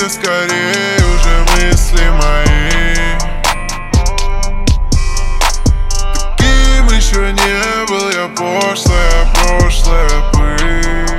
это скорее уже мысли мои. Таким еще не был я, прошлое пыль.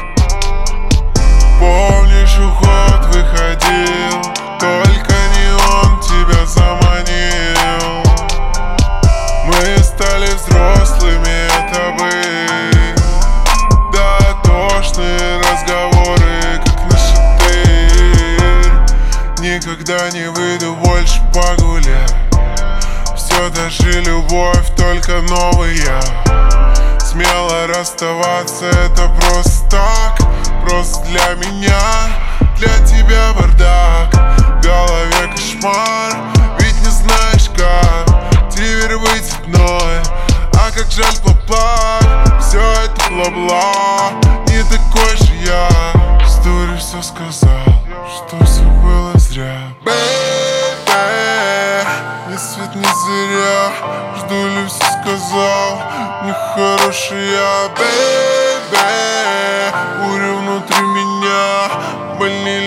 Помнишь, уход выходил, только не он тебя заманил. Мы стали взрослыми, это были дотошные разговоры, как на шатырь. Никогда не выйду больше погулять. Все даже любовь, только новая. Смело расставаться, это просто так, просто для меня, для тебя бардак. В голове кошмар, ведь не знаешь как теперь быть одной. А как жаль поплак, все это бла-бла. Не такой же я, историю все сказал, что все было зря. Ни свет, ни зря, жду ли все сказал, нехороший я, бэйбэ. Буря внутри меня, больнее